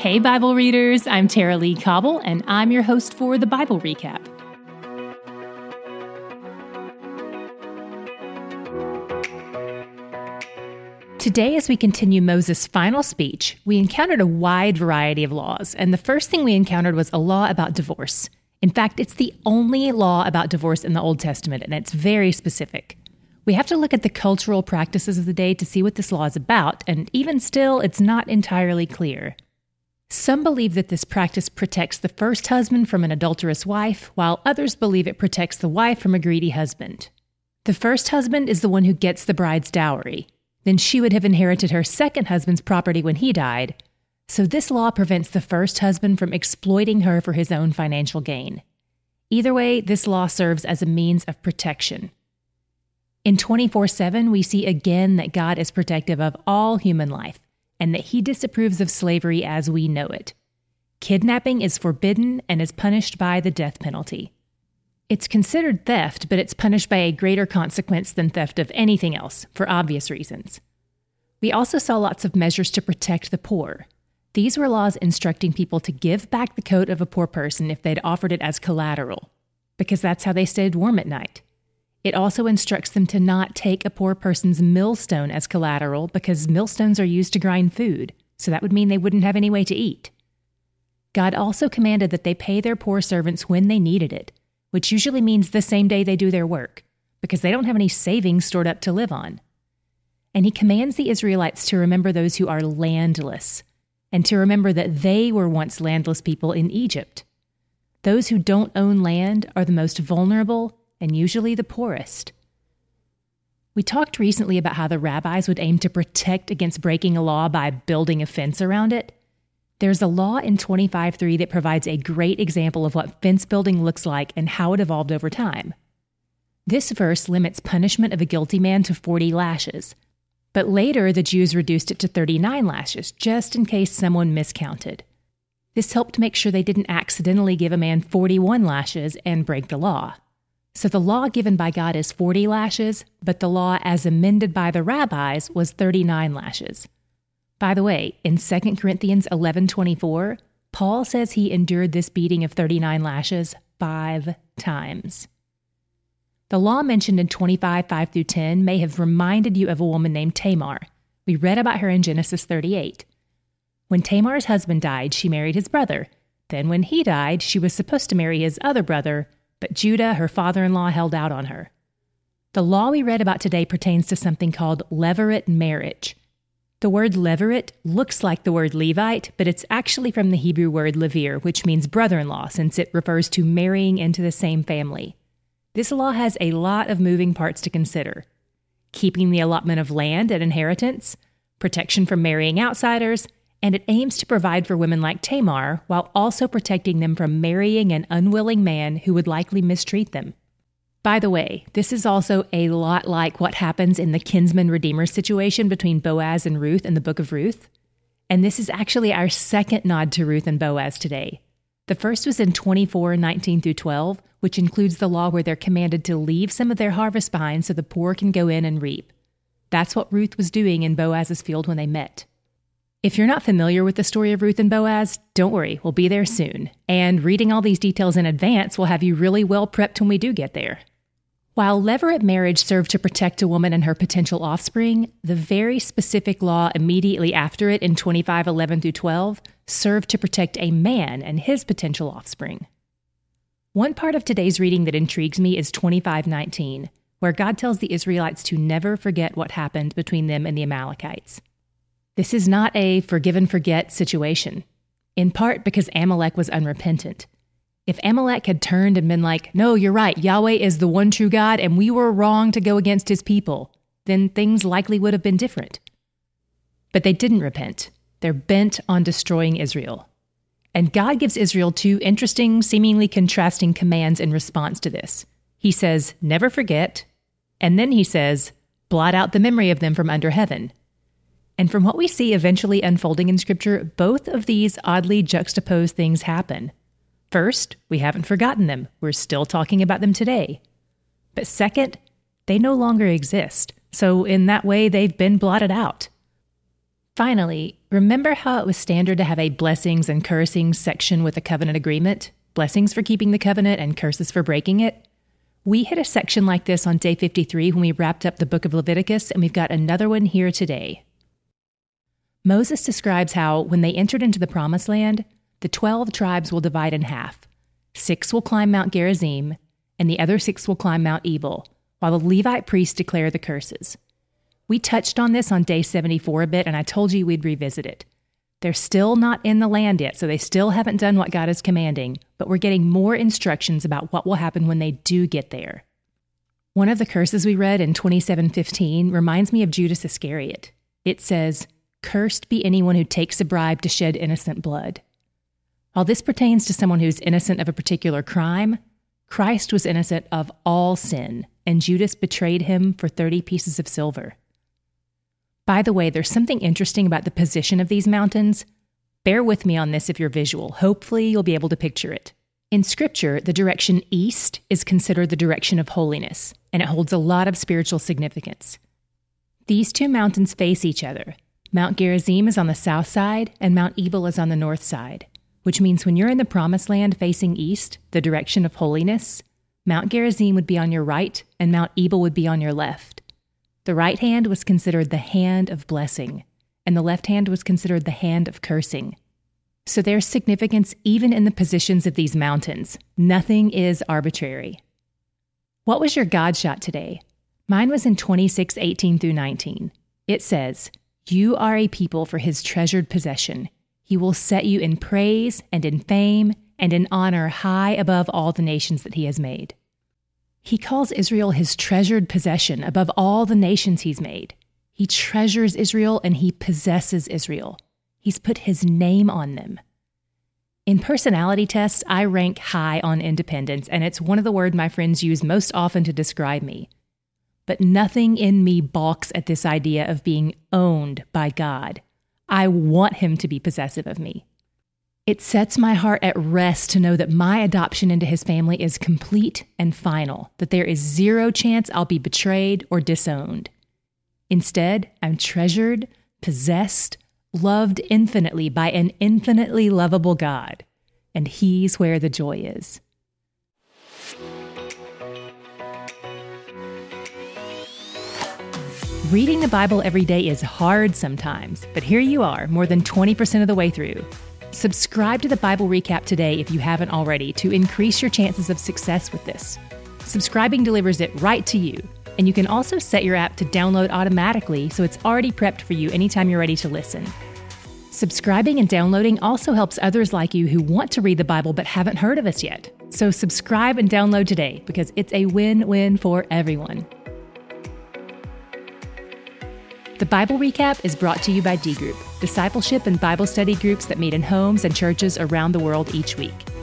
Hey, Bible readers, I'm Tara Lee Cobble, and I'm your host for the Bible Recap. Today, as we continue Moses' final speech, we encountered a wide variety of laws, and the first thing we encountered was a law about divorce. In fact, it's the only law about divorce in the Old Testament, and it's very specific. We have to look at the cultural practices of the day to see what this law is about, and even still, it's not entirely clear. Some believe that this practice protects the first husband from an adulterous wife, while others believe it protects the wife from a greedy husband. The first husband is the one who gets the bride's dowry. Then she would have inherited her second husband's property when he died. So this law prevents the first husband from exploiting her for his own financial gain. Either way, this law serves as a means of protection. In 24/7, we see again that God is protective of all human life, and that he disapproves of slavery as we know it. Kidnapping is forbidden and is punished by the death penalty. It's considered theft, but it's punished by a greater consequence than theft of anything else, for obvious reasons. We also saw lots of measures to protect the poor. These were laws instructing people to give back the coat of a poor person if they'd offered it as collateral, because that's how they stayed warm at night. It also instructs them to not take a poor person's millstone as collateral because millstones are used to grind food, so that would mean they wouldn't have any way to eat. God also commanded that they pay their poor servants when they needed it, which usually means the same day they do their work, because they don't have any savings stored up to live on. And he commands the Israelites to remember those who are landless, and to remember that they were once landless people in Egypt. Those who don't own land are the most vulnerable and usually the poorest. We talked recently about how the rabbis would aim to protect against breaking a law by building a fence around it. There's a law in 25:3 that provides a great example of what fence building looks like and how it evolved over time. This verse limits punishment of a guilty man to 40 lashes, but later the Jews reduced it to 39 lashes, just in case someone miscounted. This helped make sure they didn't accidentally give a man 41 lashes and break the law. So the law given by God is 40 lashes, but the law as amended by the rabbis was 39 lashes. By the way, in 2 Corinthians 11:24, Paul says he endured this beating of 39 lashes 5 times. The law mentioned in 25:5-10 may have reminded you of a woman named Tamar. We read about her in Genesis 38. When Tamar's husband died, she married his brother. Then when he died, she was supposed to marry his other brother, but Judah, her father-in-law, held out on her. The law we read about today pertains to something called levirate marriage. The word levirate looks like the word Levite, but it's actually from the Hebrew word levir, which means brother-in-law, since it refers to marrying into the same family. This law has a lot of moving parts to consider. Keeping the allotment of land and inheritance, protection from marrying outsiders, and it aims to provide for women like Tamar while also protecting them from marrying an unwilling man who would likely mistreat them. By the way, this is also a lot like what happens in the kinsman-redeemer situation between Boaz and Ruth in the book of Ruth. And this is actually our second nod to Ruth and Boaz today. The first was in 24:19-12, which includes the law where they're commanded to leave some of their harvest behind so the poor can go in and reap. That's what Ruth was doing in Boaz's field when they met. If you're not familiar with the story of Ruth and Boaz, don't worry, we'll be there soon. And reading all these details in advance will have you really well prepped when we do get there. While levirate marriage served to protect a woman and her potential offspring, the very specific law immediately after it in 25:11-12 served to protect a man and his potential offspring. One part of today's reading that intrigues me is 25:19, where God tells the Israelites to never forget what happened between them and the Amalekites. This is not a forgive and forget situation, in part because Amalek was unrepentant. If Amalek had turned and been like, no, you're right, Yahweh is the one true God and we were wrong to go against his people, then things likely would have been different. But they didn't repent. They're bent on destroying Israel. And God gives Israel two interesting, seemingly contrasting commands in response to this. He says, never forget, and then he says, blot out the memory of them from under heaven. And from what we see eventually unfolding in Scripture, both of these oddly juxtaposed things happen. First, we haven't forgotten them. We're still talking about them today. But second, they no longer exist. So in that way, they've been blotted out. Finally, remember how it was standard to have a blessings and cursings section with a covenant agreement? Blessings for keeping the covenant and curses for breaking it? We hit a section like this on day 53 when we wrapped up the book of Leviticus, and we've got another one here today. Moses describes how, when they entered into the Promised Land, the 12 tribes will divide in half. 6 will climb Mount Gerizim, and the other 6 will climb Mount Ebal, while the Levite priests declare the curses. We touched on this on day 74 a bit, and I told you we'd revisit it. They're still not in the land yet, so they still haven't done what God is commanding, but we're getting more instructions about what will happen when they do get there. One of the curses we read in 27:15 reminds me of Judas Iscariot. It says, "Cursed be anyone who takes a bribe to shed innocent blood." While this pertains to someone who's innocent of a particular crime, Christ was innocent of all sin, and Judas betrayed him for 30 pieces of silver. By the way, there's something interesting about the position of these mountains. Bear with me on this if you're visual. Hopefully, you'll be able to picture it. In Scripture, the direction east is considered the direction of holiness, and it holds a lot of spiritual significance. These two mountains face each other. Mount Gerizim is on the south side, and Mount Ebal is on the north side, which means when you're in the Promised Land facing east, the direction of holiness, Mount Gerizim would be on your right, and Mount Ebal would be on your left. The right hand was considered the hand of blessing, and the left hand was considered the hand of cursing. So there's significance even in the positions of these mountains. Nothing is arbitrary. What was your God shot today? Mine was in 26:18 through 19. It says, "You are a people for his treasured possession. He will set you in praise and in fame and in honor high above all the nations that he has made." He calls Israel his treasured possession above all the nations he's made. He treasures Israel and he possesses Israel. He's put his name on them. In personality tests, I rank high on independence, and it's one of the words my friends use most often to describe me. But nothing in me balks at this idea of being owned by God. I want him to be possessive of me. It sets my heart at rest to know that my adoption into his family is complete and final, that there is zero chance I'll be betrayed or disowned. Instead, I'm treasured, possessed, loved infinitely by an infinitely lovable God, and he's where the joy is. Reading the Bible every day is hard sometimes, but here you are, more than 20% of the way through. Subscribe to the Bible Recap today if you haven't already to increase your chances of success with this. Subscribing delivers it right to you, and you can also set your app to download automatically so it's already prepped for you anytime you're ready to listen. Subscribing and downloading also helps others like you who want to read the Bible but haven't heard of us yet. So subscribe and download today because it's a win-win for everyone. The Bible Recap is brought to you by D Group, discipleship and Bible study groups that meet in homes and churches around the world each week.